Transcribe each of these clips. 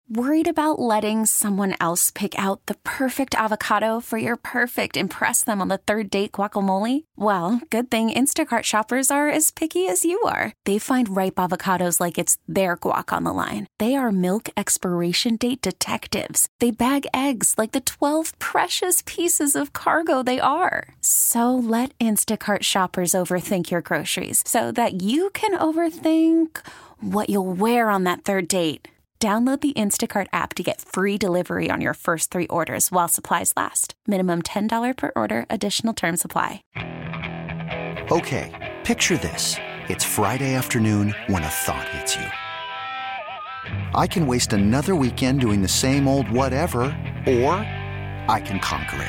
Worried about letting someone else pick out the perfect avocado for your perfect impress them on the third date guacamole? Well, good thing Instacart shoppers are as picky as you are. They find ripe avocados like it's their guac on the line. They are milk expiration date detectives. They bag eggs like the 12 precious pieces of cargo they are. So let Instacart shoppers overthink your groceries so that you can overthink what you'll wear on that third date. Download the Instacart app to get free delivery on your first 3 orders while supplies last. Minimum $10 per order. Additional terms apply. Okay, picture this. It's Friday afternoon when a thought hits you. I can waste another weekend doing the same old whatever, or I can conquer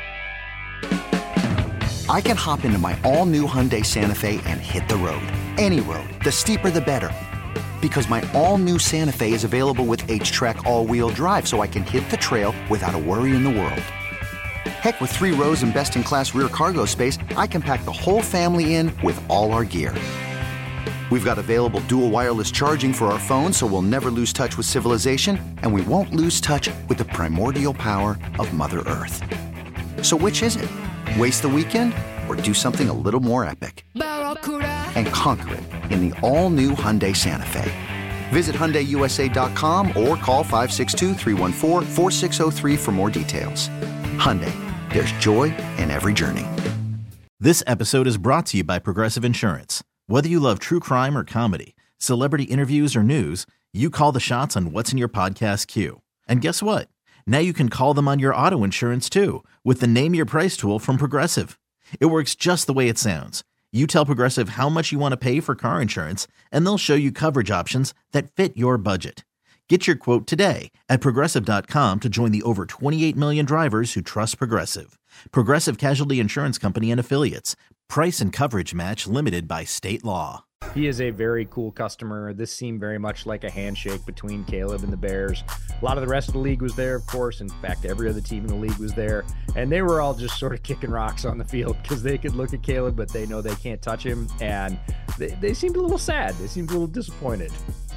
it. I can hop into my all-new Hyundai Santa Fe and hit the road. Any road. The steeper, the better. Because my all-new Santa Fe is available with H-Track all-wheel drive, so I can hit the trail without a worry in the world. Heck, with 3 rows and best-in-class rear cargo space, I can pack the whole family in with all our gear. We've got available dual wireless charging for our phones, so we'll never lose touch with civilization, and we won't lose touch with the primordial power of Mother Earth. So which is it? Waste the weekend or do something a little more epic? And conquer it in the all-new Hyundai Santa Fe. Visit HyundaiUSA.com or call 562-314-4603 for more details. Hyundai, there's joy in every journey. This episode is brought to you by Progressive Insurance. Whether you love true crime or comedy, celebrity interviews or news, you call the shots on what's in your podcast queue. And guess what? Now you can call them on your auto insurance too with the Name Your Price tool from Progressive. It works just the way it sounds. You tell Progressive how much you want to pay for car insurance, and they'll show you coverage options that fit your budget. Get your quote today at Progressive.com to join the over 28 million drivers who trust Progressive. Progressive Casualty Insurance Company and Affiliates. Price and coverage match limited by state law. He is a very cool customer. This seemed very much like a handshake between Caleb and the Bears. A lot of the rest of the league was there, of course. In fact, every other team in the league was there. And they were all just sort of kicking rocks on the field because they could look at Caleb, but they know they can't touch him. And they seemed a little sad. They seemed a little disappointed.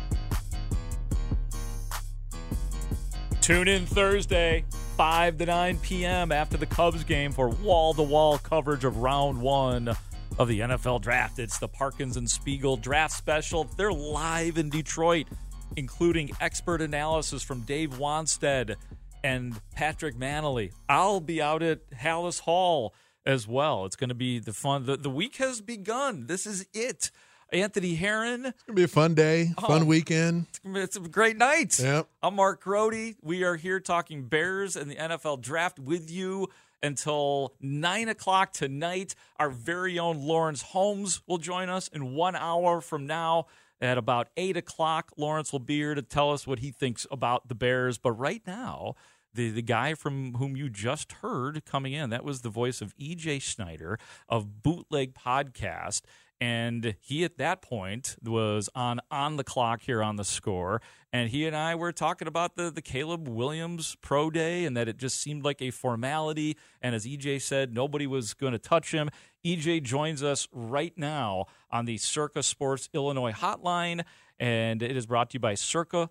Tune in Thursday, 5 to 9 p.m. after the Cubs game for wall-to-wall coverage of round 1 of the NFL Draft. It's the Parkins and Spiegel Draft Special. They're live in Detroit, including expert analysis from Dave Wanstead and Patrick Manley. I'll be out at Hallis Hall as well. It's going to be the fun. The week has begun. This is it. Anthony Herron. It's going to be a fun day, fun weekend. It's a great night. Yep. I'm Mark Grody. We are here talking Bears and the NFL Draft with you until 9 o'clock tonight. Our very own Lawrence Holmes will join us in 1 hour from now. At about 8 o'clock, Lawrence will be here to tell us what he thinks about the Bears. But right now, the guy from whom you just heard coming in, that was the voice of E.J. Snyder of Bootleg Podcast. And he, at that point, was on the clock here on The Score. And he and I were talking about the Caleb Williams Pro Day and that it just seemed like a formality. And as EJ said, nobody was going to touch him. EJ joins us right now on the Circa Sports Illinois hotline. And it is brought to you by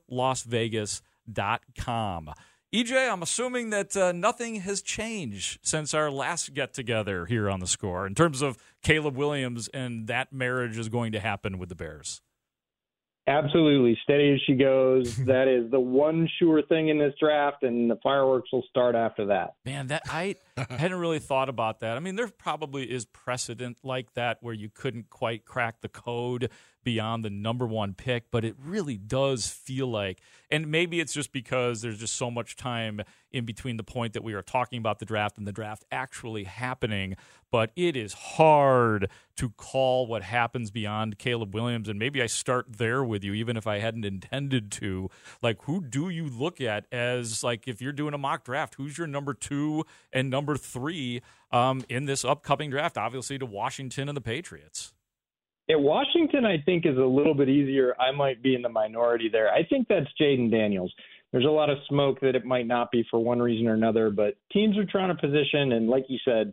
CircaLasVegas.com. EJ, I'm assuming that nothing has changed since our last get-together here on The Score in terms of Caleb Williams and that marriage is going to happen with the Bears. Absolutely. Steady as she goes. That is the one sure thing in this draft, and the fireworks will start after that. Man, that I hadn't really thought about that. I mean, there probably is precedent like that where you couldn't quite crack the code beyond the number one pick, but it really does feel like, and maybe it's just because there's just so much time in between the point that we are talking about the draft and the draft actually happening, but it is hard to call what happens beyond Caleb Williams, and maybe I start there with you, even if I hadn't intended to. Like, who do you look at as, like, if you're doing a mock draft, who's your number 2 and number 3 in this upcoming draft, obviously to Washington and the Patriots? At Washington, I think, is a little bit easier. I might be in the minority there. I think that's Jaden Daniels. There's a lot of smoke that it might not be for one reason or another, but teams are trying to position, and like you said,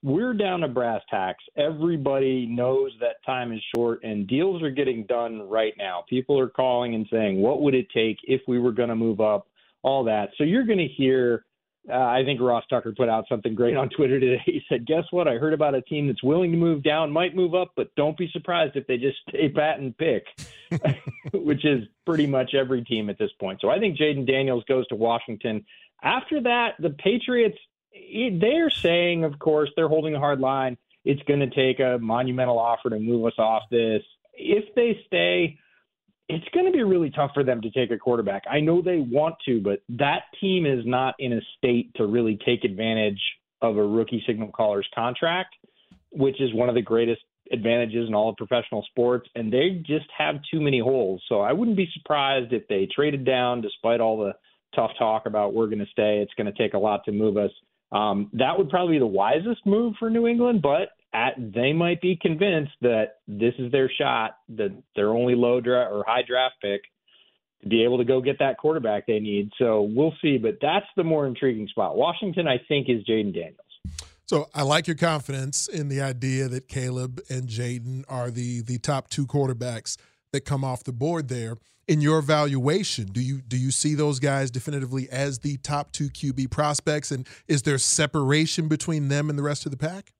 we're down to brass tacks. Everybody knows that time is short and deals are getting done right now. People are calling and saying, what would it take if we were going to move up, all that. So you're going to hear, I think Ross Tucker put out something great on Twitter today. He said, guess what? I heard about a team that's willing to move down, might move up, but don't be surprised if they just stay pat and pick, which is pretty much every team at this point. So I think Jaden Daniels goes to Washington. After that, the Patriots, they're saying, of course, they're holding a hard line. It's going to take a monumental offer to move us off this. If they stay, it's going to be really tough for them to take a quarterback. I know they want to, but that team is not in a state to really take advantage of a rookie signal caller's contract, which is one of the greatest advantages in all of professional sports, and they just have too many holes. So I wouldn't be surprised if they traded down despite all the tough talk about we're going to stay. It's going to take a lot to move us. That would probably be the wisest move for New England, but they might be convinced that this is their shot, that their only low or high draft pick, to be able to go get that quarterback they need. So we'll see, but that's the more intriguing spot. Washington, I think, is Jaden Daniels. So I like your confidence in the idea that Caleb and Jaden are the top two quarterbacks that come off the board there. In your evaluation, do you see those guys definitively as the top two QB prospects, and is there separation between them and the rest of the pack?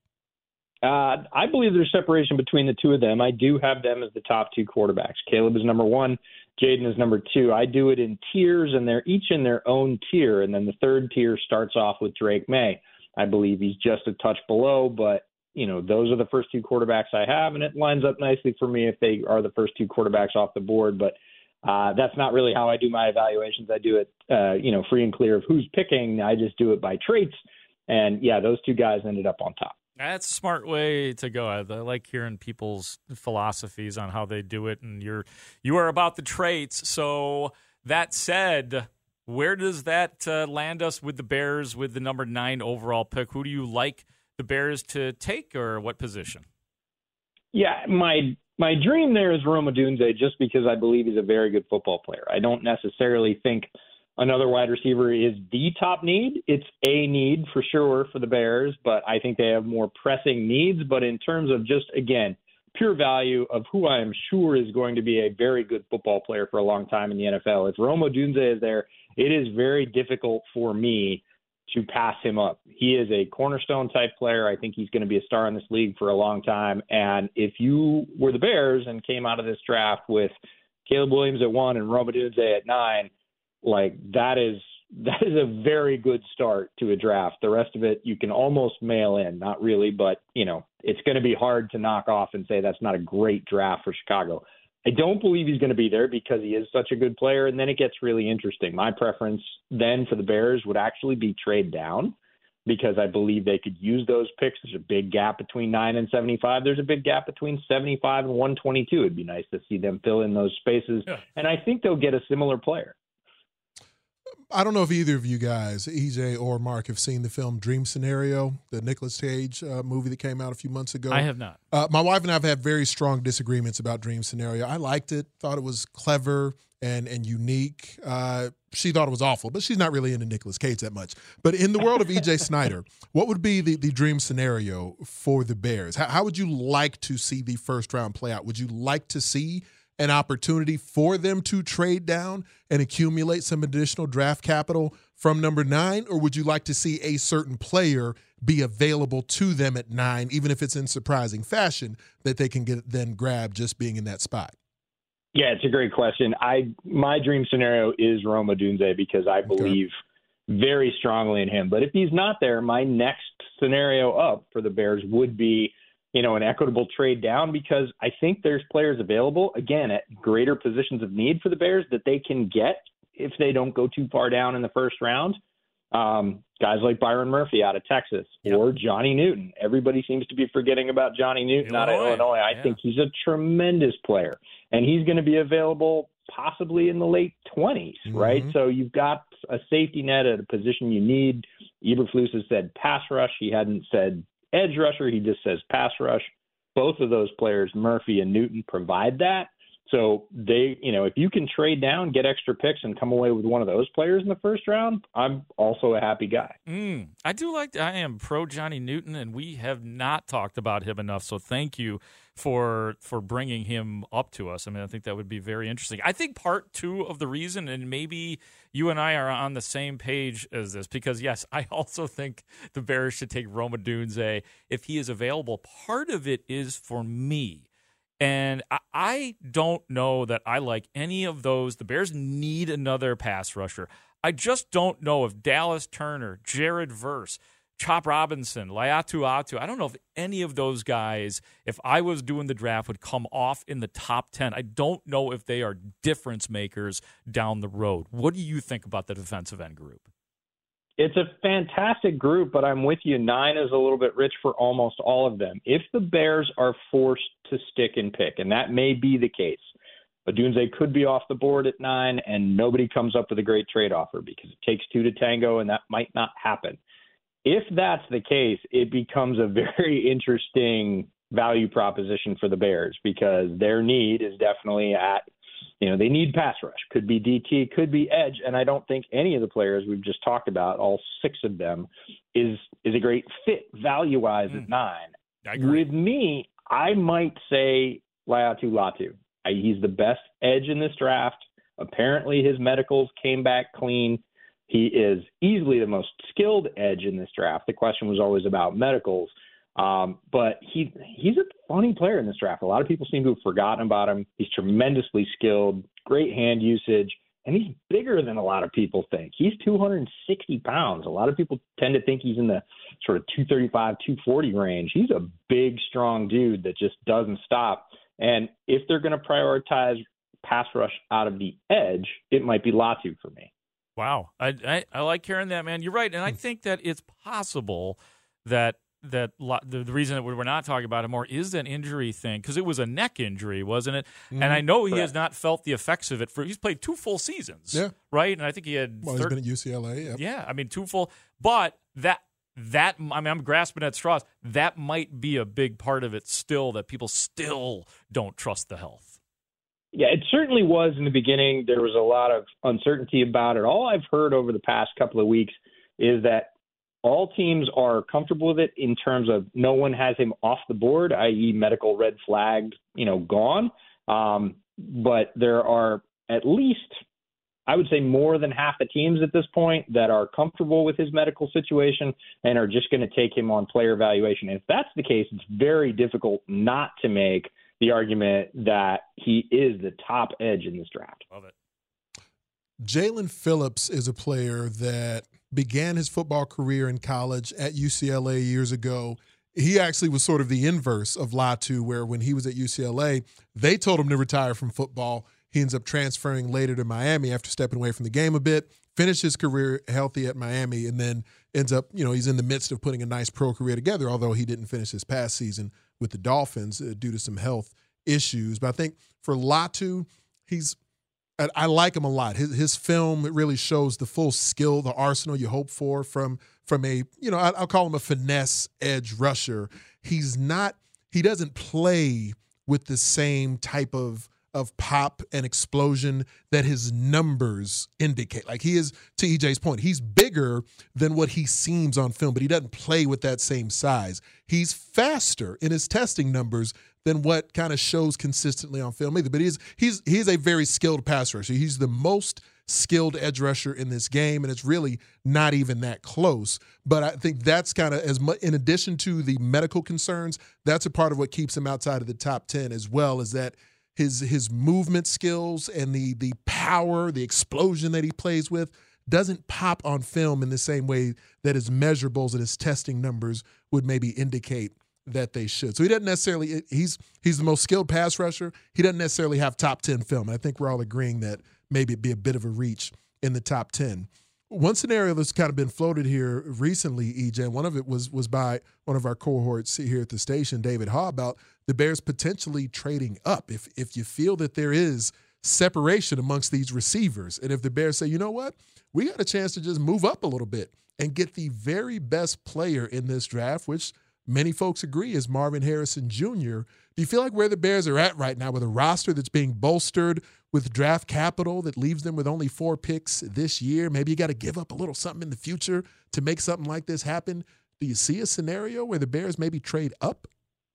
I believe there's separation between the two of them. I do have them as the top two quarterbacks. Caleb is number one. Jaden is number two. I do it in tiers, and they're each in their own tier, and then the third tier starts off with Drake May. I believe he's just a touch below, but those are the first two quarterbacks I have, and it lines up nicely for me if they are the first two quarterbacks off the board. But that's not really how I do my evaluations. I do it, free and clear of who's picking. I just do it by traits. And, yeah, those two guys ended up on top. That's a smart way to go. I like hearing people's philosophies on how they do it, and you are about the traits. So that said, where does that land us with the Bears with the number 9 overall pick? Who do you like the Bears to take, or what position? Yeah, my dream there is Rome Odunze, just because I believe he's a very good football player. I don't necessarily think another wide receiver is the top need. It's a need for sure for the Bears, but I think they have more pressing needs. But in terms of just, again, pure value of who I am sure is going to be a very good football player for a long time in the NFL, if Rome Odunze is there, it is very difficult for me to pass him up. He is a cornerstone type player. I think he's going to be a star in this league for a long time. And if you were the Bears and came out of this draft with Caleb Williams at 1 and Rome Odunze at 9, that is a very good start to a draft. The rest of it you can almost mail in, not really, but it's going to be hard to knock off and say that's not a great draft for Chicago. I don't believe he's going to be there because he is such a good player, and then it gets really interesting. My preference then for the Bears would actually be trade down, because I believe they could use those picks. There's a big gap between 9 and 75. There's a big gap between 75 and 122. It'd be nice to see them fill in those spaces, and I think they'll get a similar player. I don't know if either of you guys, EJ or Mark, have seen the film Dream Scenario, the Nicolas Cage movie that came out a few months ago. I have not. My wife and I have had very strong disagreements about Dream Scenario. I liked it, thought it was clever and unique. She thought it was awful, but she's not really into Nicolas Cage that much. But in the world of EJ Snyder, what would be the dream scenario for the Bears? How would you like to see the first round play out? Would you like to see an opportunity for them to trade down and accumulate some additional draft capital from number 9? Or would you like to see a certain player be available to them at 9, even if it's in surprising fashion, that they can then grab just being in that spot? Yeah, it's a great question. My dream scenario is Rome Odunze, because I believe very strongly in him. But if he's not there, my next scenario up for the Bears would be an equitable trade down, because I think there's players available, again, at greater positions of need for the Bears that they can get if they don't go too far down in the first round. Guys like Byron Murphy out of Texas, or Johnny Newton. Everybody seems to be forgetting about Johnny Newton out of Illinois. I think he's a tremendous player, and he's going to be available possibly in the late 20s, right? So you've got a safety net at a position you need. Eberflus has said pass rush. He hadn't said edge rusher. He just says pass rush. Both of those players, Murphy and Newton, provide that. So if you can trade down, get extra picks, and come away with one of those players in the first round, I'm also a happy guy. I am pro Johnny Newton, and we have not talked about him enough. So thank you for bringing him up to us. I mean, I think that would be very interesting. I think part two of the reason, and maybe you and I are on the same page as this, because yes, I also think the Bears should take Rome Odunze if he is available. Part of it is for me. And I don't know that I like any of those. The Bears need another pass rusher. I just don't know if Dallas Turner, Jared Verse, Chop Robinson, Laiatu Atu, I don't know if any of those guys, if I was doing the draft, would come off in the top 10. I don't know if they are difference makers down the road. What do you think about the defensive end group? It's a fantastic group, but I'm with you. 9 is a little bit rich for almost all of them. If the Bears are forced to stick and pick, and that may be the case, Odunze could be off the board at 9, and nobody comes up with a great trade offer because it takes 2 to tango, and that might not happen. If that's the case, it becomes a very interesting value proposition for the Bears because their need is definitely at, they need pass rush. Could be DT, could be edge, and I don't think any of the players we've just talked about, all 6 of them, is a great fit value-wise at 9. I agree. With me, I might say Laiatu Latu. He's the best edge in this draft. Apparently his medicals came back clean. He is easily the most skilled edge in this draft. The question was always about medicals. But he's a funny player in this draft. A lot of people seem to have forgotten about him. He's tremendously skilled, great hand usage, and he's bigger than a lot of people think. He's 260 pounds. A lot of people tend to think he's in the sort of 235, 240 range. He's a big, strong dude that just doesn't stop. And if they're going to prioritize pass rush out of the edge, it might be Latu for me. Wow. I like hearing that, man. You're right. And I think that it's possible that the reason that we're not talking about it more is that injury thing, because it was a neck injury, wasn't it? And I know he has not felt the effects of it. He's played 2 full seasons, right? And I think he had he's been at UCLA. Yep. Yeah, I mean 2 full. But that I'm grasping at straws. That might be a big part of it still, that people still don't trust the health. Yeah, it certainly was in the beginning. There was a lot of uncertainty about it. All I've heard over the past couple of weeks is that all teams are comfortable with it in terms of no one has him off the board, i.e. medical red flagged, gone. But there are at least, I would say, more than half the teams at this point that are comfortable with his medical situation and are just going to take him on player evaluation. And if that's the case, it's very difficult not to make the argument that he is the top edge in this draft. Love it. Jalen Phillips is a player that began his football career in college at UCLA years ago. He actually was sort of the inverse of Latu, where when he was at UCLA, they told him to retire from football. He ends up transferring later to Miami after stepping away from the game a bit, finished his career healthy at Miami, and then ends up, he's in the midst of putting a nice pro career together, although he didn't finish his past season with the Dolphins due to some health issues. But I think for Latu, I like him a lot. His film really shows the full skill, the arsenal you hope for from a, I'll call him a finesse edge rusher. He doesn't play with the same type of pop and explosion that his numbers indicate. Like he is, to EJ's point, he's bigger than what he seems on film, but he doesn't play with that same size. He's faster in his testing numbers than what kind of shows consistently on film either. But he's a very skilled pass rusher. He's the most skilled edge rusher in this game, and it's really not even that close. But I think that's kind of, as much, in addition to the medical concerns, that's a part of what keeps him outside of the top 10, as well as that his movement skills and the power, the explosion that he plays with doesn't pop on film in the same way that his measurables and his testing numbers would maybe indicate that they should. So he doesn't necessarily, he's the most skilled pass rusher. He doesn't necessarily have top 10 film. I think we're all agreeing that maybe it'd be a bit of a reach in the top 10. One scenario that's kind of been floated here recently, EJ, and one of it was by one of our cohorts here at the station, David Haw, about the Bears potentially trading up. If you feel that there is separation amongst these receivers, and if the Bears say, you know what, we got a chance to just move up a little bit and get the very best player in this draft, which many folks agree is Marvin Harrison Jr. Do you feel like where the Bears are at right now with a roster that's being bolstered with draft capital that leaves them with only 4 picks this year? Maybe you got to give up a little something in the future to make something like this happen. Do you see a scenario where the Bears maybe trade up?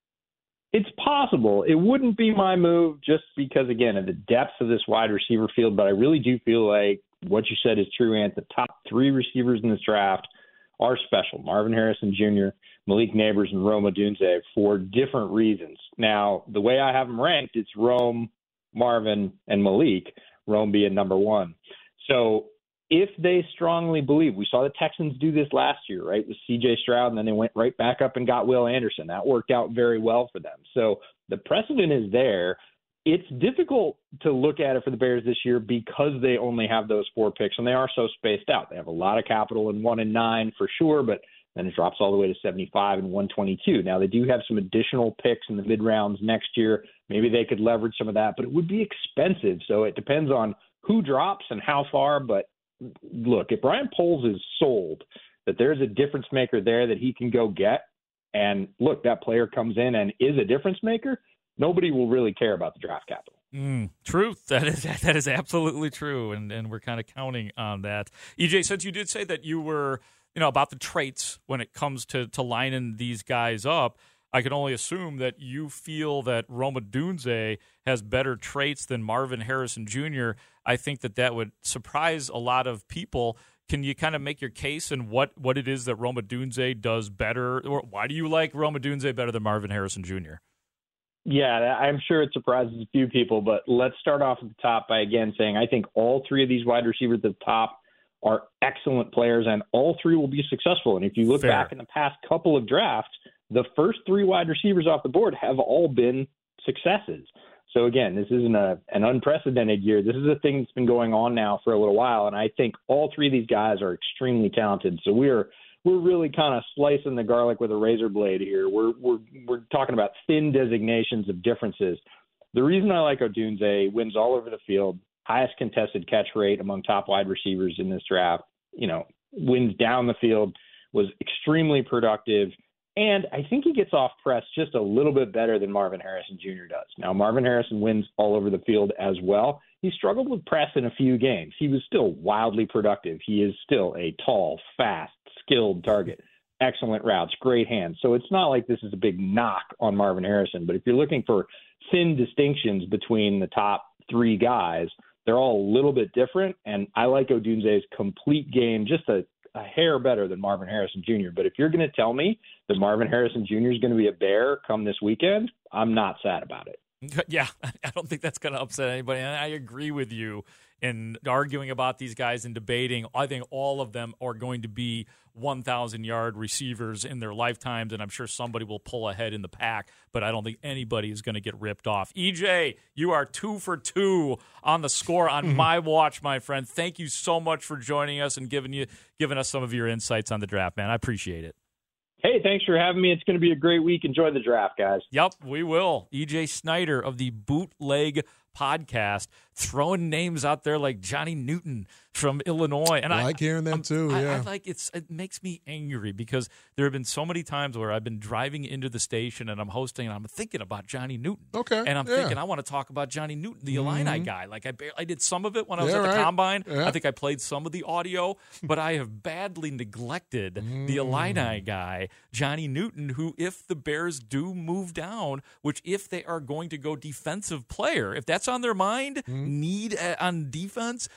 It's possible. It wouldn't be my move just because, again, of the depth of this wide receiver field, but I really do feel like what you said is true, Ant. The top 3 receivers in this draft are special. Marvin Harrison Jr., Malik Neighbors, and Rome Odunze for different reasons. Now, the way I have them ranked, it's Rome, Marvin, and Malik, Rome being number 1. So if they strongly believe, we saw the Texans do this last year, right, with C.J. Stroud, and then they went right back up and got Will Anderson. That worked out very well for them. So the precedent is there. It's difficult to look at it for the Bears this year because they only have those 4 picks, and they are so spaced out. They have a lot of capital in 1 and 9 for sure, but then it drops all the way to 75 and 122. Now, they do have some additional picks in the mid-rounds next year. Maybe they could leverage some of that, but it would be expensive. So it depends on who drops and how far. But look, if Brian Poles is sold that there's a difference maker there that he can go get, and look, that player comes in and is a difference maker, nobody will really care about the draft capital. Truth. That is absolutely true, and we're kind of counting on that. EJ, since you did say that you were about the traits when it comes to lining these guys up, I can only assume that you feel that Rome Odunze has better traits than Marvin Harrison Jr. I think that would surprise a lot of people. Can you kind of make your case and what it is that Rome Odunze does better, or why do you like Rome Odunze better than Marvin Harrison Jr.? Yeah, I'm sure it surprises a few people, but let's start off at the top by, again, saying I think all 3 of these wide receivers at the top are excellent players, and all 3 will be successful. And if you look back in the past couple of drafts, the first 3 wide receivers off the board have all been successes. So, again, this isn't an unprecedented year. This is a thing that's been going on now for a little while, and I think all 3 of these guys are extremely talented. So we're really kind of slicing the garlic with a razor blade here. We're talking about thin designations of differences. The reason I like Odunze, wins all over the field, highest contested catch rate among top wide receivers in this draft, wins down the field, was extremely productive, and I think he gets off press just a little bit better than Marvin Harrison Jr. does. Now, Marvin Harrison wins all over the field as well. He struggled with press in a few games. He was still wildly productive. He is still a tall, fast, skilled target. Excellent routes, great hands. So it's not like this is a big knock on Marvin Harrison, but if you're looking for thin distinctions between the top 3 guys, they're all a little bit different, and I like Odunze's complete game just a hair better than Marvin Harrison Jr. But if you're going to tell me that Marvin Harrison Jr. is going to be a Bear come this weekend, I'm not sad about it. Yeah, I don't think that's going to upset anybody. And I agree with you in arguing about these guys and debating. I think all of them are going to be 1,000-yard receivers in their lifetimes, and I'm sure somebody will pull ahead in the pack, but I don't think anybody is going to get ripped off. EJ, you are 2 for 2 on the score on my watch, my friend. Thank you so much for joining us and giving us some of your insights on the draft, man. I appreciate it. Hey, thanks for having me. It's going to be a great week. Enjoy the draft, guys. Yep, we will. EJ Snyder of the Bootleg Podcast throwing names out there like Johnny Newton from Illinois. And I like hearing that too. I like it makes me angry because there have been so many times where I've been driving into the station and I'm hosting and I'm thinking about Johnny Newton. Okay. And I'm thinking I want to talk about Johnny Newton, the Illini guy. Like I did some of it when I was at the Combine. Yeah. I think I played some of the audio, but I have badly neglected the Illini guy, Johnny Newton, who if the Bears do move down, which if they are going to go defensive player, if that's on their mind, need on defense,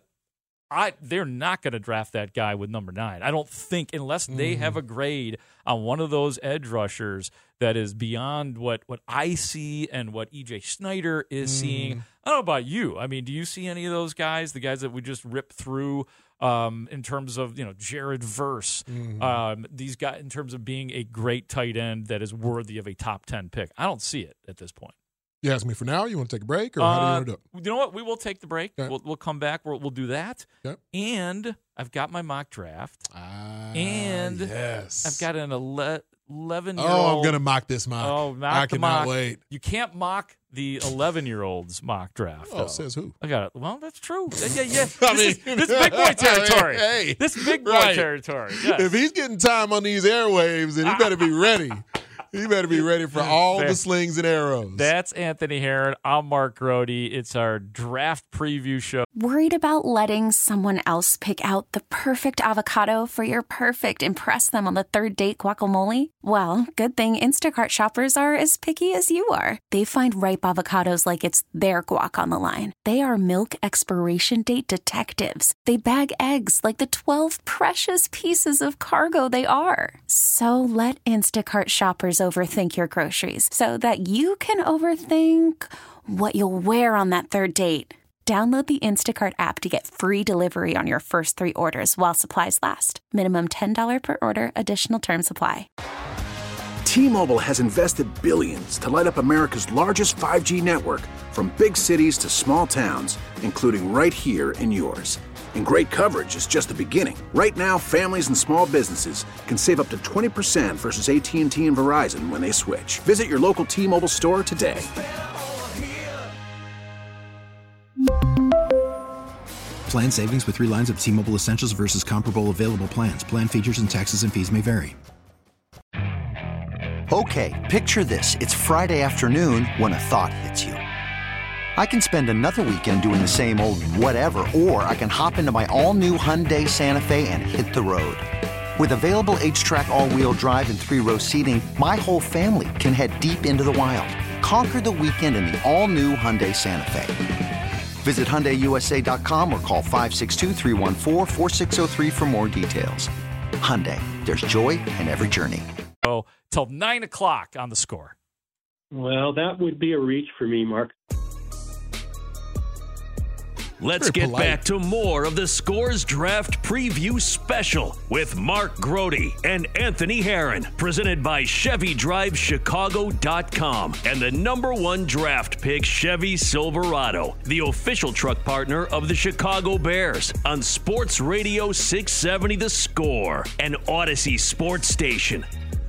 they're not going to draft that guy with number 9. I don't think, unless they have a grade on one of those edge rushers that is beyond what I see and what EJ Snyder is seeing. I don't know about you. I mean, do you see any of those guys, the guys that we just ripped through in terms of, Jared Verse, these guys in terms of being a great tight end that is worthy of a top 10 pick? I don't see it at this point. You ask me for now? You want to take a break, or how do you want to do it? You know what? We will take the break. Okay. We'll come back. We'll do that. Okay. And I've got my mock draft. And yes. I've got an 11-year-old. Oh, I'm going to mock this mock. Oh, I cannot wait. You can't mock the 11-year-old's mock draft. Oh, says who? I got it. Well, that's true. Yeah. This is big boy territory. right. This big boy Right. territory. Yes. If he's getting time on these airwaves, then he better be ready. He better be ready for all the slings and arrows. That's Anthony Herron. I'm Mark Grode. It's our draft preview show. Worried about letting someone else pick out the perfect avocado for your perfect impress them on the third date guacamole? Well, good thing Instacart shoppers are as picky as you are. They find ripe avocados like it's their guac on the line. They are milk expiration date detectives. They bag eggs like the 12 precious pieces of cargo they are. So let Instacart shoppers overthink your groceries so that you can overthink what you'll wear on that third date. Download the Instacart app to get free delivery on your first 3 orders while supplies last. Minimum $10 per order. Additional terms apply. T-Mobile has invested billions to light up America's largest 5G network, from big cities to small towns, including right here in yours. And great coverage is just the beginning. Right now, families and small businesses can save up to 20% versus AT&T and Verizon when they switch. Visit your local T-Mobile store today. Plan savings with 3 lines of T-Mobile Essentials versus comparable available plans. Plan features and taxes and fees may vary. Okay, picture this. It's Friday afternoon when a thought hits you. I can spend another weekend doing the same old whatever, or I can hop into my all-new Hyundai Santa Fe and hit the road. With available H-Track all-wheel drive and 3-row seating, my whole family can head deep into the wild. Conquer the weekend in the all-new Hyundai Santa Fe. Visit HyundaiUSA.com or call 562-314-4603 for more details. Hyundai, there's joy in every journey. Oh, till 9 o'clock on The Score. Well, that would be a reach for me, Mark. Let's get back to more of the Scores Draft Preview Special with Mark Grode and Anthony Herron, presented by ChevyDriveChicago.com and the #1 draft pick Chevy Silverado, the official truck partner of the Chicago Bears, on Sports Radio 670 The Score, an Odyssey sports station.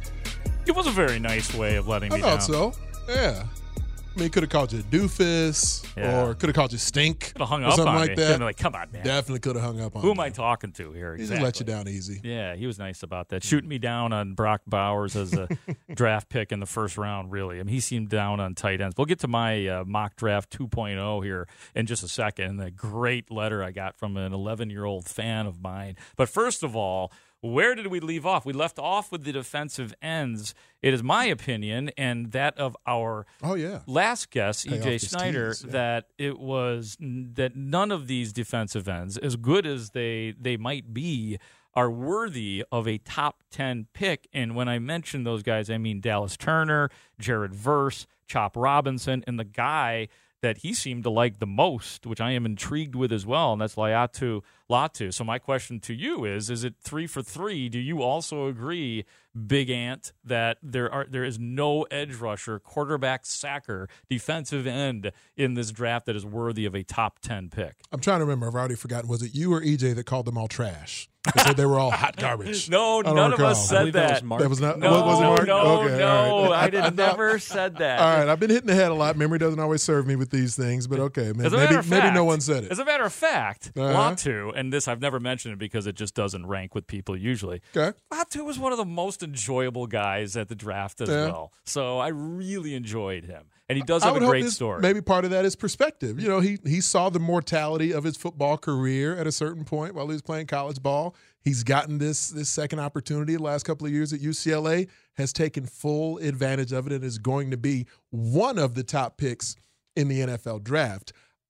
It was a very nice way of letting me down. I thought so. Yeah. I mean, could have called you a doofus, or could have called you stink, Could have hung or up something on like me. that. Like, come on, man. Definitely could have hung up on Who you. am I talking to here? He Exactly. just let you down easy. Yeah, he was nice about that. Shooting me down on Brock Bowers as a draft pick in the first round, really. I mean, he seemed down on tight ends. We'll get to my mock draft 2.0 here in just a second. The great letter I got from an 11-year-old fan of mine. But first of all, where did we leave off? We left off with the defensive ends. It is my opinion and that of our last guest, E.J. Snyder, that it was that none of these defensive ends, as good as they might be, are worthy of a top 10 pick. And when I mention those guys, I mean Dallas Turner, Jared Verse, Chop Robinson, and the guy that he seemed to like the most, which I am intrigued with as well, and that's Laiatu Latu. So my question to you is it 3 for 3? Do you also agree, Big Ant, that there is no edge rusher, quarterback sacker, defensive end in this draft that is worthy of a top 10 pick? I'm trying to remember. I've already forgotten. Was it you or EJ that called them all trash? They said they were all hot garbage. No, none of us said that. That was not. No, was it Mark? no, okay, no. right. I never said that. All right, I've been hitting the head a lot. Memory doesn't always serve me with these things, but okay, maybe no one said it. As a matter of fact, Latu, and this I've never mentioned it because it just doesn't rank with people usually. Okay. Latu was one of the most enjoyable guys at the draft as well. So I really enjoyed him. And he does have a great story. Maybe part of that is perspective. You know, he saw the mortality of his football career at a certain point while he was playing college ball. He's gotten this second opportunity the last couple of years at UCLA, has taken full advantage of it, and is going to be one of the top picks in the NFL draft.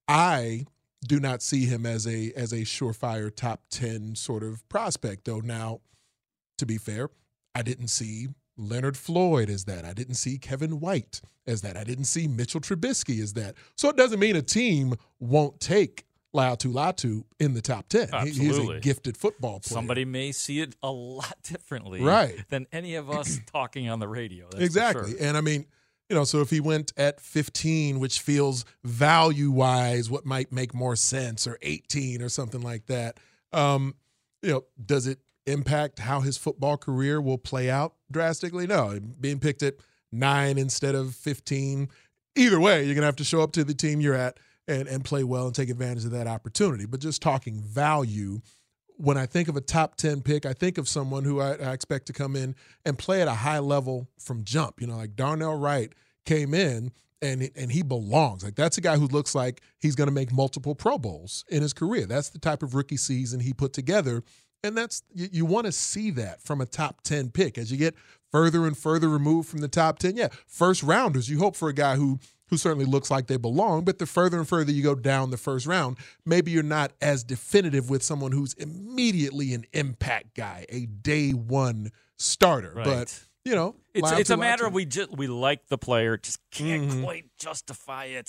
I do not see him as a surefire top 10 sort of prospect, though. Now, to be fair, I didn't see Leonard Floyd as that. I didn't see Kevin White as that. I didn't see Mitchell Trubisky as that. So it doesn't mean a team won't take Latu in the top 10. Absolutely. He's a gifted football player. Somebody may see it a lot differently than any of us talking on the radio. That's exactly. For sure. And I mean, you know, so if he went at 15, which feels value-wise what might make more sense, or 18 or something like that, you know, does it impact how his football career will play out drastically? No. Being picked at 9 instead of 15, either way, you're going to have to show up to the team you're at and play well and take advantage of that opportunity. But just talking value, when I think of a top 10 pick, I think of someone who I expect to come in and play at a high level from jump. Like Darnell Wright came in and he belongs. Like that's a guy who looks like he's going to make multiple Pro Bowls in his career. That's the type of rookie season he put together. And that's you want to see that from a top 10 pick. As you get further and further removed from the top 10, first rounders, you hope for a guy who certainly looks like they belong, but the further and further you go down the first round, maybe you're not as definitive with someone who's immediately an impact guy, a day one starter. Right. But, it's a matter of we like the player, just can't quite justify it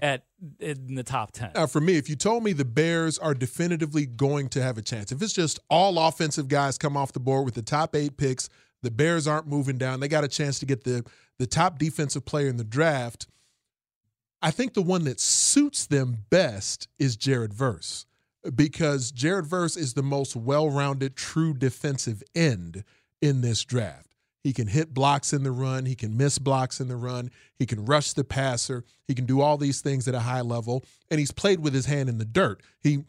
in the top 10. For me, if you told me the Bears are definitively going to have a chance, if it's just all offensive guys come off the board with the top 8 picks, the Bears aren't moving down, they got a chance to get the top defensive player in the draft, I think the one that suits them best is Jared Verse, because Jared Verse is the most well-rounded true defensive end in this draft. He can hit blocks in the run. He can miss blocks in the run. He can rush the passer. He can do all these things at a high level, and he's played with his hand in the dirt. He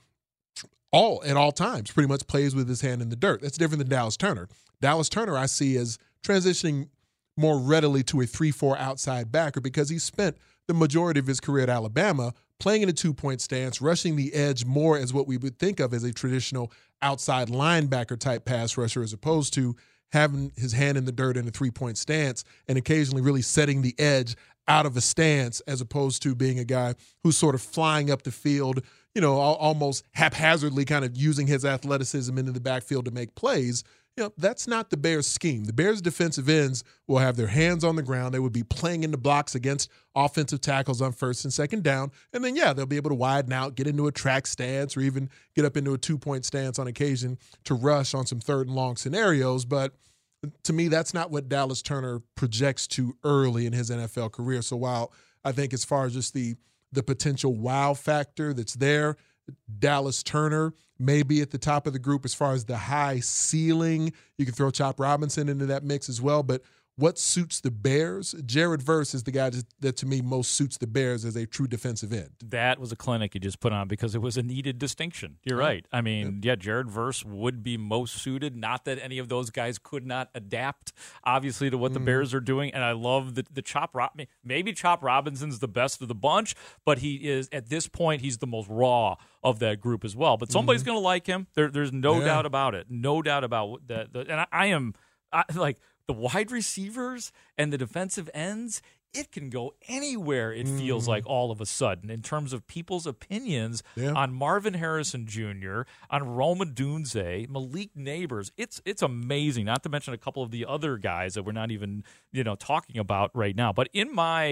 at all times pretty much plays with his hand in the dirt. That's different than Dallas Turner. Dallas Turner I see as transitioning more readily to a 3-4 outside backer because he spent the majority of his career at Alabama playing in a 2-point stance, rushing the edge more as what we would think of as a traditional outside linebacker type pass rusher, as opposed to having his hand in the dirt in a 3-point stance and occasionally really setting the edge out of a stance, as opposed to being a guy who's sort of flying up the field, almost haphazardly kind of using his athleticism into the backfield to make plays. That's not the Bears' scheme. The Bears' defensive ends will have their hands on the ground. They would be playing into blocks against offensive tackles on first and second down. And then, they'll be able to widen out, get into a track stance, or even get up into a 2-point stance on occasion to rush on some third and long scenarios. But to me, that's not what Dallas Turner projects to early in his NFL career. So while I think as far as just the potential wow factor that's there, Dallas Turner may be at the top of the group as far as the high ceiling. You can throw Chop Robinson into that mix as well. But what suits the Bears? Jared Verse is the guy that to me most suits the Bears as a true defensive end. That was a clinic you just put on because it was a needed distinction. You're right. I mean, Jared Verse would be most suited. Not that any of those guys could not adapt, obviously, to what the Bears are doing. And I love the Chop Robinson. Maybe Chop Robinson's the best of the bunch, but he is, at this point, he's the most raw of that group as well. But somebody's going to like him. There's no doubt about it. No doubt about that. And I am like, the wide receivers and the defensive ends, it can go anywhere, it feels like, all of a sudden, in terms of people's opinions on Marvin Harrison Jr., on Rome Odunze, Malik Neighbors. It's amazing, not to mention a couple of the other guys that we're not even talking about right now. But in my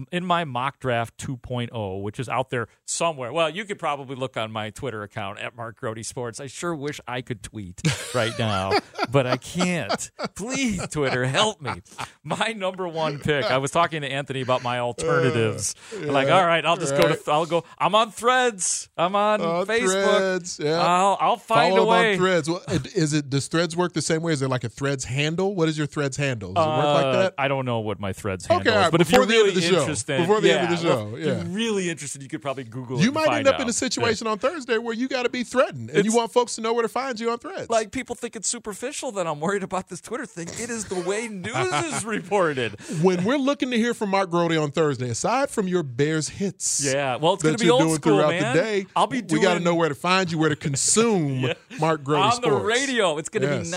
mock draft 2.0, which is out there somewhere. Well, you could probably look on my Twitter account at Mark Grote Sports. I sure wish I could tweet right now, but I can't. Please, Twitter, help me. My number 1 pick. I was talking to Anthony about my alternatives. Like, all right, I'll go. I'm on Threads. I'm on Facebook. Threads, I'll find Follow a way. On Threads. Well, does Threads work the same way? Is there like a Threads handle? What is your Threads handle? Does it work like that? I don't know what my Threads handle is, right, but if you're really interested, before the end of the show, if you're really interested, you could probably Google it. You might end up in a situation on Thursday where you got to be threatened, and you want folks to know where to find you on Threads. Like, people think it's superficial that I'm worried about this Twitter thing. It is the way news is reported. When we're looking to hear from Mark Grote on Thursday, aside from your Bears hits, well, it's going to be old school, throughout man. the day, we got to know where to find you, where to consume Mark Grote on Sports. the radio. It's going to be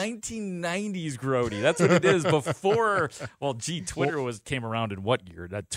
1990s Grote. That's what it is. Before, Twitter came around in what year? That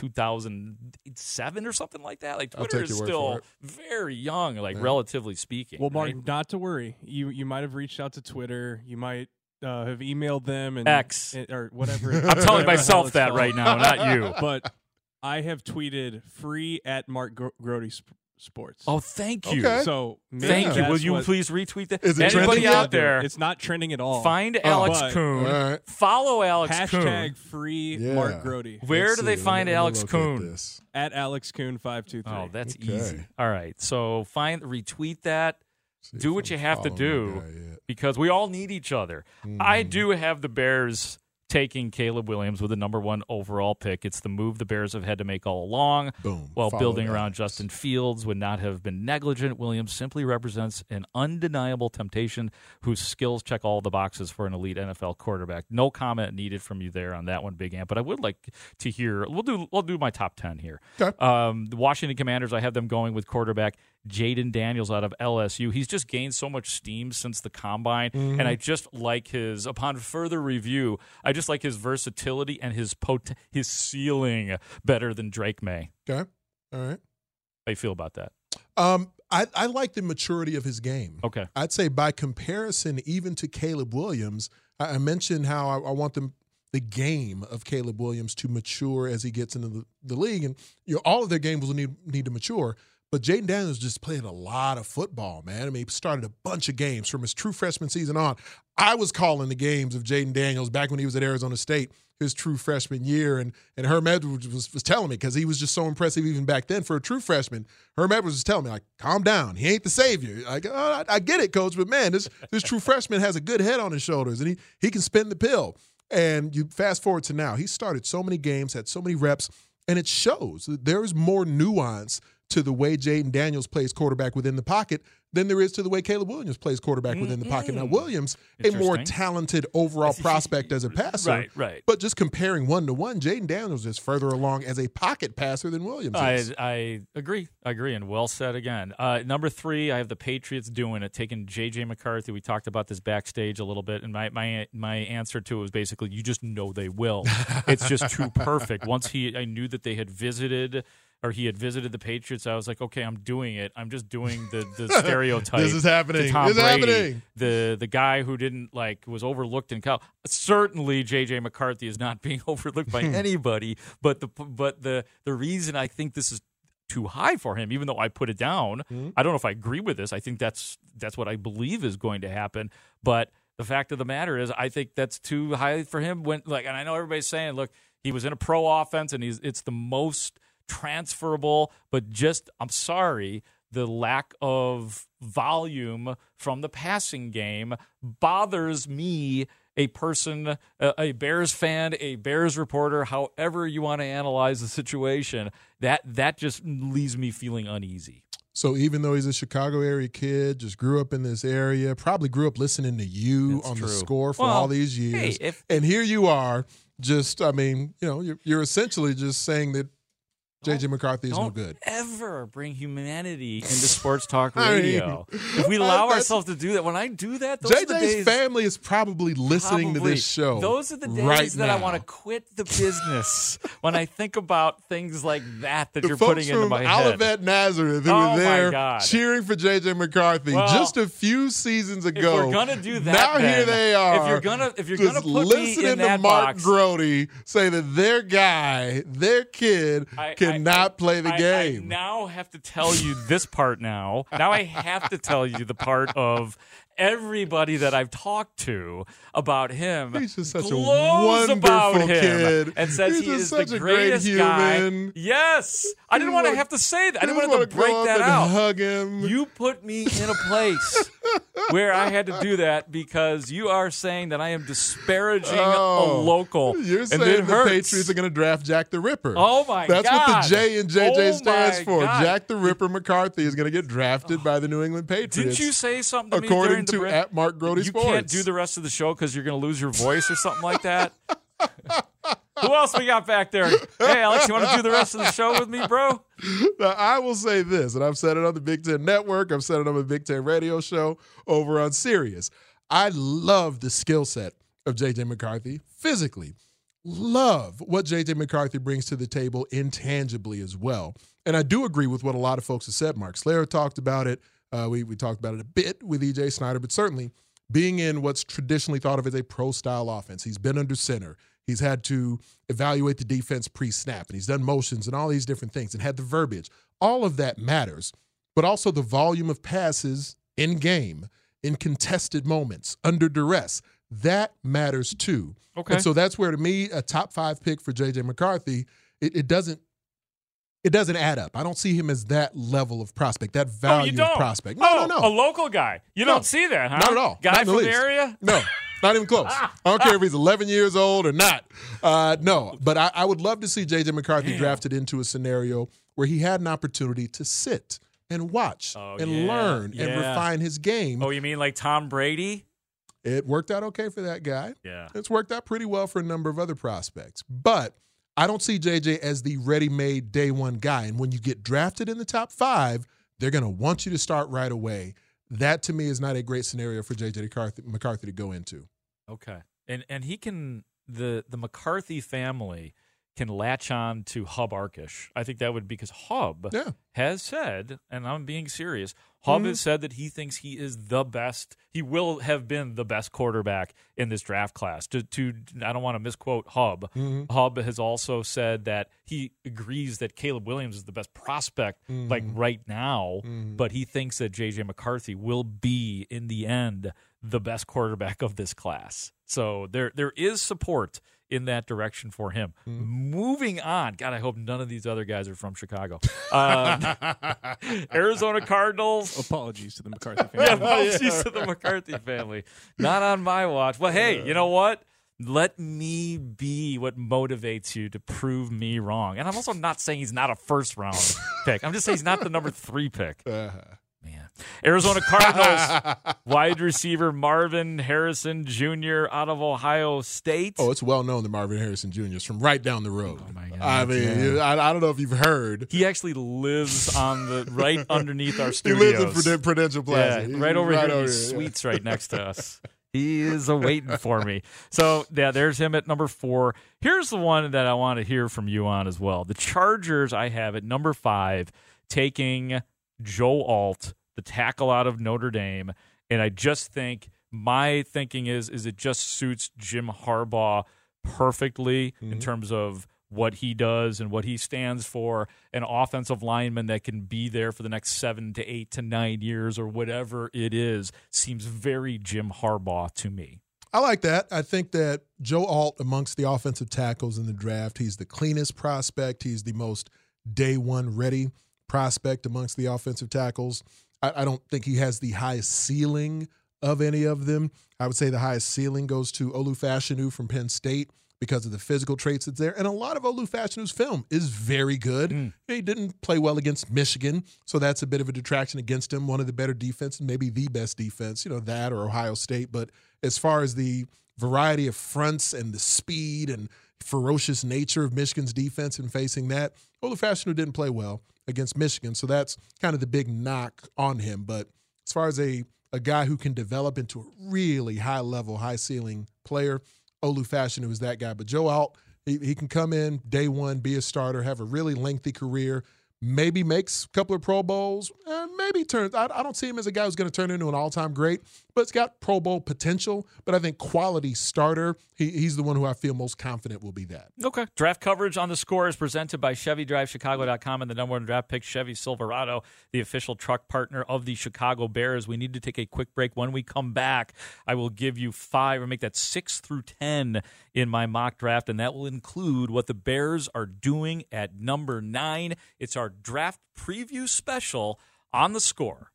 2007 or something like that. Like, Twitter is still very young, relatively speaking. Well, Mark, not to worry. You might have reached out to Twitter. You might have emailed them and X or whatever. I'm telling myself that right now, not you. But I have tweeted free at Mark Grote Sports. Oh, thank you. Okay. So thank you. Will you please retweet that? Is it anybody trending out there? It's not trending at all. Find Alex Kuhn. Right. Follow Alex Kuhn. Hashtag free Mark Grote. Where do they find Alex Kuhn? At Alex Kuhn 523. Oh, that's easy. All right. So retweet that. Do what you have to do because we all need each other. I do have the Bears taking Caleb Williams with the number 1 overall pick. It's the move the Bears have had to make all along. Boom. While Follow building that. around Justin Fields would not have been negligent. Williams simply represents an undeniable temptation whose skills check all the boxes for an elite NFL quarterback. No comment needed from you there on that one, Big Ant, but I would like to hear, we'll do my top 10 here. Okay. The Washington Commanders, I have them going with quarterback Jaden Daniels out of LSU. He's just gained so much steam since the combine, and I just like upon further review, I just like his versatility and his ceiling better than Drake May. Okay. All right. How you feel about that? I like the maturity of his game. Okay. I'd say by comparison, even to Caleb Williams, I mentioned how I want the game of Caleb Williams to mature as he gets into the league. And all of their games will need to mature. But Jaden Daniels just played a lot of football, man. I mean, he started a bunch of games from his true freshman season on. I was calling the games of Jaden Daniels back when he was at Arizona State, his true freshman year. And Herm Edwards was telling me, because he was just so impressive even back then for a true freshman. Herm Edwards was telling me, like, calm down. He ain't the savior. Like, oh, I get it, Coach, but, man, this true freshman has a good head on his shoulders, and he can spin the pill. And you fast forward to now. He started so many games, had so many reps, and it shows. There is more nuance to the way Jaden Daniels plays quarterback within the pocket than there is to the way Caleb Williams plays quarterback within the pocket. Now, Williams, a more talented overall prospect as a passer. Right. But just comparing 1-to-1, Jaden Daniels is further along as a pocket passer than Williams is. I agree, and well said again. Number 3, I have the Patriots doing it, taking J.J. McCarthy. We talked about this backstage a little bit, and my answer to it was basically, you just know they will. It's just too perfect. Once I knew that they had visited – or he had visited the Patriots, I was like, okay, I'm doing it. I'm just doing the stereotype. This is happening. Tom This is Brady, happening. The guy who didn't was overlooked in college. Certainly, J.J. McCarthy is not being overlooked by anybody. But the reason I think this is too high for him, even though I put it down, I don't know if I agree with this. I think that's what I believe is going to happen. But the fact of the matter is, I think that's too high for him. And I know everybody's saying, look, he was in a pro offense, and it's the most transferable, but just, I'm sorry, the lack of volume from the passing game bothers me, a person, a Bears fan, a Bears reporter, however you want to analyze the situation, that just leaves me feeling uneasy. So even though he's a Chicago area kid, just grew up in this area, probably grew up listening to you on the Score for all these years, and here you are, just, I mean, you're essentially just saying that J.J. McCarthy is no good. Don't ever bring humanity into sports talk radio. If we allow ourselves to do that, when I do that, those are the days. JJ's family is probably listening to this show. Those are the days that I want to quit the business. When I think about things like that you're putting into my head. Olivet Nazareth, who were there cheering for J.J. McCarthy just a few seasons ago. If we're gonna do that, now here they are. If you're gonna put listening me in to that Mark box, Grody say that their guy, their kid, cannot play the game. I now have to tell you this part now. Now I have to tell you the part of everybody that I've talked to about him. He's just such a glows wonderful about him kid. And says He's he is such the a great greatest human. guy. Yes. I didn't want to have to say that. I didn't want to go break up that and out. Hug him. You put me in a place where I had to do that because you are saying that I am disparaging a local. You're and saying the hurts. Patriots are going to draft Jack the Ripper. Oh, my God. That's what the J and JJ stands for. God. Jack the Ripper McCarthy is going to get drafted by the New England Patriots. Didn't you say something to me according during to at Mark Grody You Sports? can't do the rest of the show because you're going to lose your voice or something like that? Who else we got back there? Hey, Alex, you want to do the rest of the show with me, bro? Now, I will say this, and I've said it on the Big Ten Network. I've said it on the Big Ten radio show over on Sirius. I love the skill set of J.J. McCarthy physically. Love what J.J. McCarthy brings to the table intangibly as well. And I do agree with what a lot of folks have said. Mark Slayer talked about it. We talked about it a bit with E.J. Snyder, but certainly being in what's traditionally thought of as a pro-style offense. He's been under center. He's had to evaluate the defense pre-snap, and he's done motions and all these different things and had the verbiage. All of that matters, but also the volume of passes in game, in contested moments, under duress, that matters too. Okay. And so that's where, to me, a top 5 pick for J.J. McCarthy, it doesn't add up. I don't see him as that level of prospect, that value of prospect. No. A local guy. You don't see that, huh? Not at all. Guy Not in from the least. area? No. Not even close. I don't care if he's 11 years old or not. No, but I would love to see J.J. McCarthy drafted into a scenario where he had an opportunity to sit and watch and learn and refine his game. Oh, you mean like Tom Brady? It worked out okay for that guy. Yeah. It's worked out pretty well for a number of other prospects. But I don't see JJ as the ready-made day one guy. And when you get drafted in the top 5, they're going to want you to start right away. That, to me, is not a great scenario for J.J. McCarthy to go into. Okay. And he can – the McCarthy family can latch on to Hub Arkush. I think that would – because Hub has said, and I'm being serious, Hub has said that he thinks he is the best – he will have been the best quarterback in this draft class. I don't want to misquote Hub. Hub has also said that he agrees that Caleb Williams is the best prospect like right now, but he thinks that J.J. McCarthy will be, in the end, the best quarterback of this class. So there is support in that direction for him. Moving on. God, I hope none of these other guys are from Chicago. Arizona Cardinals. Apologies to the McCarthy family. Apologies to the McCarthy family. Not on my watch. Well, hey, you know what? Let me be what motivates you to prove me wrong. And I'm also not saying he's not a first-round pick. I'm just saying he's not the number 3 pick. Man. Arizona Cardinals wide receiver Marvin Harrison Jr. out of Ohio State. Oh, it's well known that Marvin Harrison Jr. is from right down the road. Oh, my God. I mean, I don't know if you've heard. He actually lives on the right underneath our studios. He lives in Prudential Plaza. Yeah, right over here in these suites right next to us. He is waiting for me. So, yeah, there's him at number 4. Here's the one that I want to hear from you on as well. The Chargers I have at number 5, taking Joe Alt, the tackle out of Notre Dame. And I just think my thinking is it just suits Jim Harbaugh perfectly in terms of what he does and what he stands for, an offensive lineman that can be there for the next 7 to 8 to 9 years or whatever it is, seems very Jim Harbaugh to me. I like that. I think that Joe Alt, amongst the offensive tackles in the draft, he's the cleanest prospect. He's the most day one ready prospect amongst the offensive tackles. I don't think he has the highest ceiling of any of them. I would say the highest ceiling goes to Olu Fashanu from Penn State because of the physical traits that's there. And a lot of Olu Fashanu's film is very good. He didn't play well against Michigan, so that's a bit of a detraction against him. One of the better defenses, maybe the best defense, that or Ohio State. But as far as the variety of fronts and the speed and ferocious nature of Michigan's defense and facing that, Olu Fashanu didn't play well against Michigan, so that's kind of the big knock on him. But as far as a guy who can develop into a really high-level, high-ceiling player, Olu Fashanu is that guy. But Joe Alt, he can come in day one, be a starter, have a really lengthy career, maybe makes a couple of Pro Bowls, maybe turns. I don't see him as a guy who's going to turn into an all-time great, but it's got Pro Bowl potential. But I think quality starter, he's the one who I feel most confident will be that. Okay. Draft coverage on The Score is presented by ChevyDriveChicago.com and the number 1 draft pick, Chevy Silverado, the official truck partner of the Chicago Bears. We need to take a quick break. When we come back, I will give you 5 or make that 6 through 10 in my mock draft, and that will include what the Bears are doing at number 9. It's our draft preview special on The Score.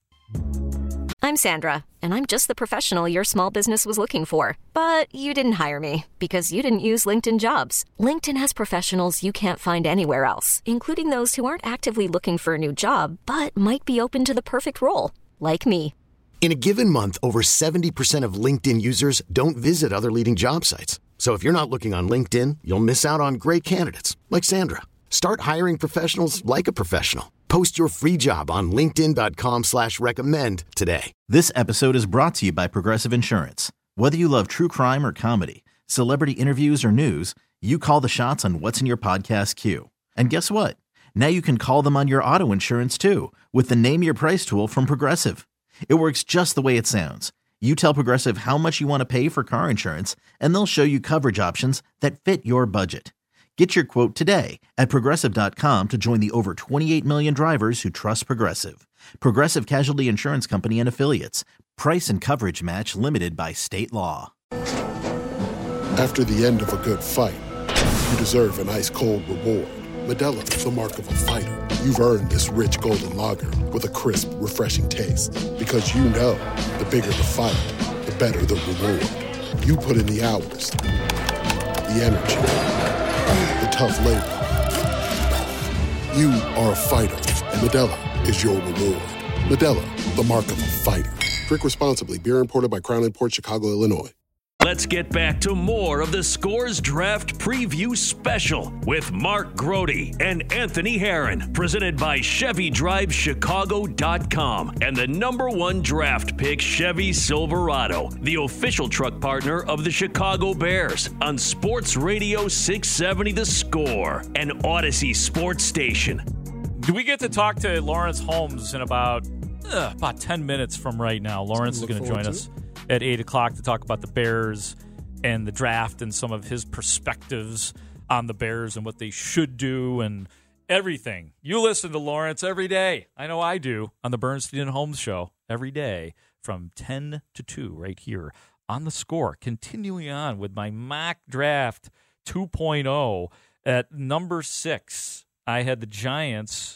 I'm Sandra, and I'm just the professional your small business was looking for. But you didn't hire me because you didn't use LinkedIn Jobs. LinkedIn has professionals you can't find anywhere else, including those who aren't actively looking for a new job, but might be open to the perfect role, like me. In a given month, over 70% of LinkedIn users don't visit other leading job sites. So if you're not looking on LinkedIn, you'll miss out on great candidates, like Sandra. Start hiring professionals like a professional. Post your free job on linkedin.com/recommend today. This episode is brought to you by Progressive Insurance. Whether you love true crime or comedy, celebrity interviews or news, you call the shots on what's in your podcast queue. And guess what? Now you can call them on your auto insurance too with the Name Your Price tool from Progressive. It works just the way it sounds. You tell Progressive how much you want to pay for car insurance, and they'll show you coverage options that fit your budget. Get your quote today at Progressive.com to join the over 28 million drivers who trust Progressive. Progressive Casualty Insurance Company and Affiliates. Price and coverage match limited by state law. After the end of a good fight, you deserve an ice-cold reward. Modelo is the mark of a fighter. You've earned this rich golden lager with a crisp, refreshing taste. Because you know, the bigger the fight, the better the reward. You put in the hours, the energy, the tough labor. You are a fighter, and Modelo is your reward. Modelo, the mark of a fighter. Drink responsibly. Beer imported by Crown Imports, Chicago, Illinois. Let's get back to more of the Scores Draft Preview Special with Mark Grody and Anthony Herron, presented by ChevyDriveChicago.com and the #1 draft pick Chevy Silverado, the official truck partner of the Chicago Bears, on Sports Radio 670 The Score, an Odyssey sports station. Do we get to talk to Lawrence Holmes in about 10 minutes from right now? Lawrence is going to join us at 8 o'clock to talk about the Bears and the draft and some of his perspectives on the Bears and what they should do and everything. You listen to Lawrence every day. I know I do, on the Bernstein and Holmes Show every day from 10 to 2 right here on The Score. Continuing on with my mock draft 2.0 at number 6. I had the Giants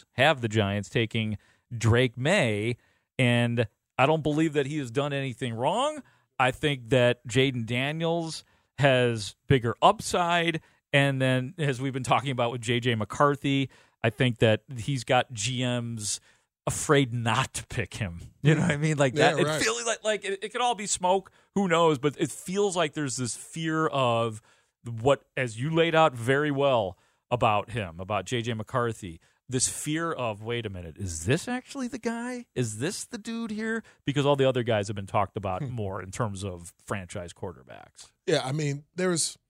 taking Drake May, and I don't believe that he has done anything wrong. I think that Jaden Daniels has bigger upside. And then, as we've been talking about with J.J. McCarthy, I think that he's got GMs afraid not to pick him. You know what I mean? Like that. Yeah, right. It feels like it could all be smoke. Who knows? But it feels like there's this fear of what, as you laid out very well about him, about J.J. McCarthy, this fear of, wait a minute, is this actually the guy? Is this the dude here? Because all the other guys have been talked about more in terms of franchise quarterbacks. Yeah, I mean, there's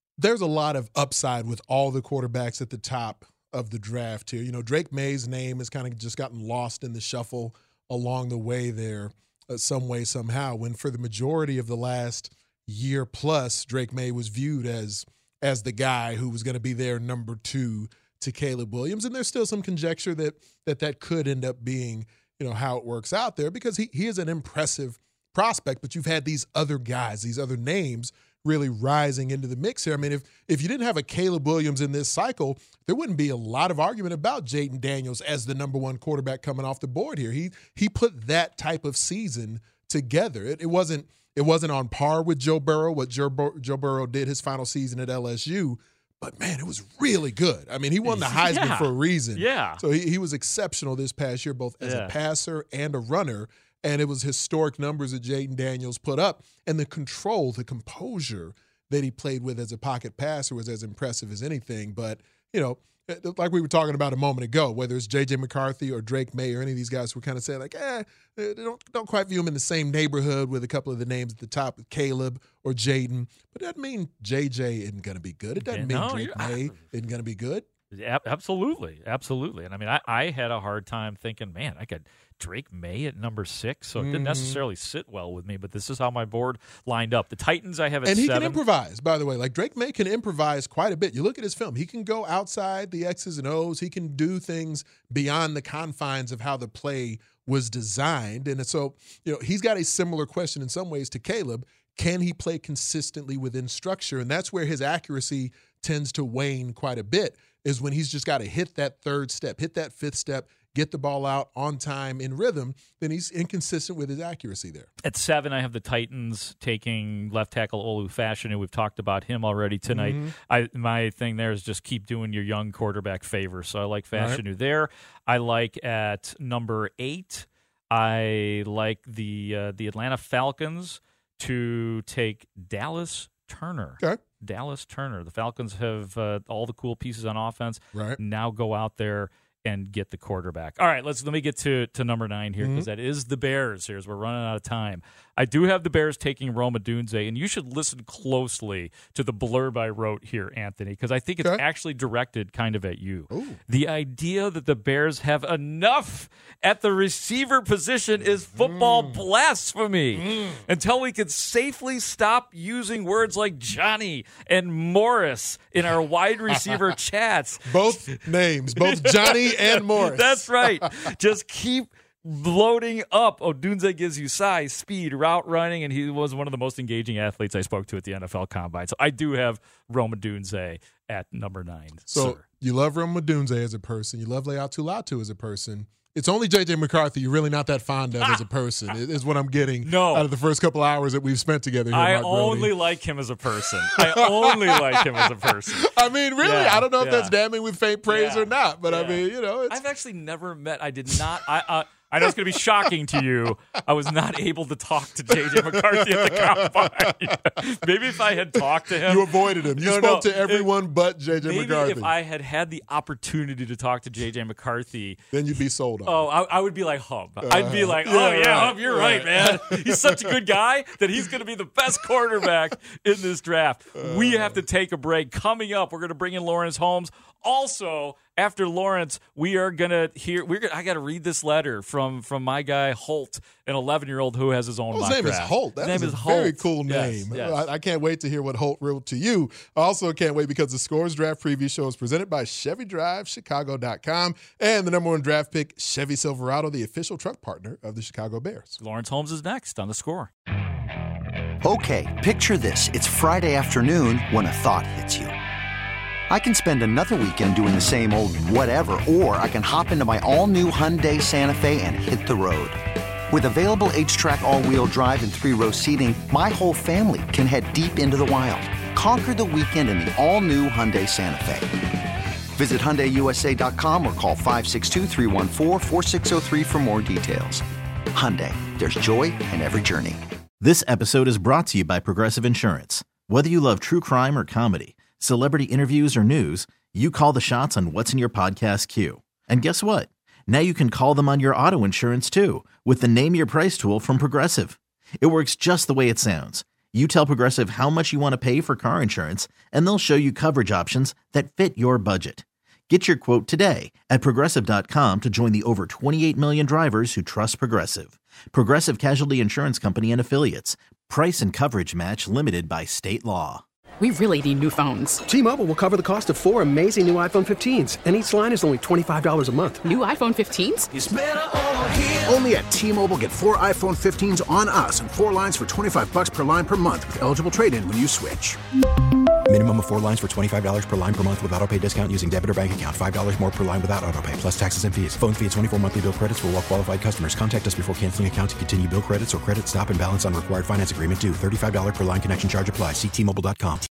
a lot of upside with all the quarterbacks at the top of the draft here. You know, Drake May's name has kind of just gotten lost in the shuffle along the way there, some way, somehow, when for the majority of the last year plus, Drake May was viewed as the guy who was going to be their number 2 to Caleb Williams. And there's still some conjecture that could end up being, you know, how it works out there, because he is an impressive prospect, but you've had these other guys, these other names really rising into the mix here. I mean, if you didn't have a Caleb Williams in this cycle, there wouldn't be a lot of argument about Jaden Daniels as the number 1 quarterback coming off the board here. He put that type of season together. It wasn't on par with Joe Burrow, what Joe Burrow did his final season at LSU, but, man, it was really good. I mean, he won the Heisman for a reason. Yeah. So he was exceptional this past year, both as a passer and a runner, and it was historic numbers that Jaden Daniels put up. And the control, the composure that he played with as a pocket passer was as impressive as anything. But, you know, like we were talking about a moment ago, whether it's J.J. McCarthy or Drake May or any of these guys who were kind of saying, like, they don't quite view him in the same neighborhood with a couple of the names at the top, Caleb or Jaden. But it doesn't mean J.J. isn't going to be good. It doesn't mean Drake May isn't going to be good. Absolutely. And I mean, I had a hard time thinking, man, I got Drake May at number 6, so it didn't necessarily sit well with me, but this is how my board lined up. The Titans I have at 7. And he can improvise, by the way. Like, Drake May can improvise quite a bit. You look at his film. He can go outside the X's and O's. He can do things beyond the confines of how the play was designed. And so, you know, he's got a similar question in some ways to Caleb. Can he play consistently within structure? And that's where his accuracy tends to wane quite a bit, is when he's just got to hit that 3rd step, hit that 5th step, get the ball out on time in rhythm, then he's inconsistent with his accuracy there. At 7, I have the Titans taking left tackle Olu Fashanu. We've talked about him already tonight. My thing there is just keep doing your young quarterback favor. So I like Fashanu there. I like at number 8, I like the Atlanta Falcons to take Dallas Turner. Okay. Dallas Turner. The Falcons have all the cool pieces on offense. Right. Now go out there and get the quarterback. All right, let me get to number 9 here, because that is the Bears here as we're running out of time. I do have the Bears taking Rome Odunze, and you should listen closely to the blurb I wrote here, Anthony, because I think it's actually directed kind of at you. Ooh. The idea that the Bears have enough at the receiver position is football blasphemy until we can safely stop using words like Johnny and Morris in our wide receiver chats. Both names, both Johnny and Morris. That's right. Just keep loading up. Odunze gives you size, speed, route running, and he was one of the most engaging athletes I spoke to at the NFL Combine. So I do have Rome Odunze at number 9. So you love Rome Odunze as a person. You love Leatu Latu as a person. It's only J.J. McCarthy you're really not that fond of as a person, is what I'm getting out of the first couple hours that we've spent together here, I Mark only Brody. like him as a person. I only like him as a person. I mean, really? Yeah, I don't know if that's damning with faint praise or not, but I mean, it's... I've actually never met, I did not, I know it's going to be shocking to you. I was not able to talk to J.J. McCarthy at the Combine. Maybe if I had talked to him. You avoided him. You spoke to everyone but J.J. McCarthy. Maybe if I had the opportunity to talk to J.J. McCarthy. Then you'd be sold on. Oh, I would be like Hub. I'd be like, Hub, you're right, man. He's such a good guy that he's going to be the best quarterback in this draft. We have to take a break. Coming up, we're going to bring in Lawrence Holmes. Also, after Lawrence, we are gonna hear. I got to read this letter from my guy Holt, an 11-year-old who has his own. His name is Holt. That is a very cool name. Yes. I can't wait to hear what Holt wrote to you. I also can't wait because the Scores Draft Preview Show is presented by Chevy Drive, Chicago.com, and the #1 draft pick, Chevy Silverado, the official truck partner of the Chicago Bears. Lawrence Holmes is next on The Score. Okay, picture this. It's Friday afternoon when a thought hits you. I can spend another weekend doing the same old whatever, or I can hop into my all-new Hyundai Santa Fe and hit the road. With available H-Track all-wheel drive and 3-row seating, my whole family can head deep into the wild. Conquer the weekend in the all-new Hyundai Santa Fe. Visit HyundaiUSA.com or call 562-314-4603 for more details. Hyundai, there's joy in every journey. This episode is brought to you by Progressive Insurance. Whether you love true crime or comedy, celebrity interviews or news, you call the shots on what's in your podcast queue. And guess what? Now you can call them on your auto insurance too with the Name Your Price tool from Progressive. It works just the way it sounds. You tell Progressive how much you want to pay for car insurance, and they'll show you coverage options that fit your budget. Get your quote today at Progressive.com to join the over 28 million drivers who trust Progressive. Progressive Casualty Insurance Company and Affiliates. Price and coverage match limited by state law. We really need new phones. T-Mobile will cover the cost of 4 amazing new iPhone 15s, and each line is only $25 a month. New iPhone 15s? It's better over here. Only at T-Mobile, get 4 iPhone 15s on us and 4 lines for $25 per line per month with eligible trade-in when you switch. Minimum of 4 lines for $25 per line per month with auto-pay discount using debit or bank account. $5 more per line without auto-pay, plus taxes and fees. Phone fee at 24 monthly bill credits for well-qualified customers. Contact us before canceling account to continue bill credits or credit stop and balance on required finance agreement due. $35 per line connection charge applies. See T-Mobile.com.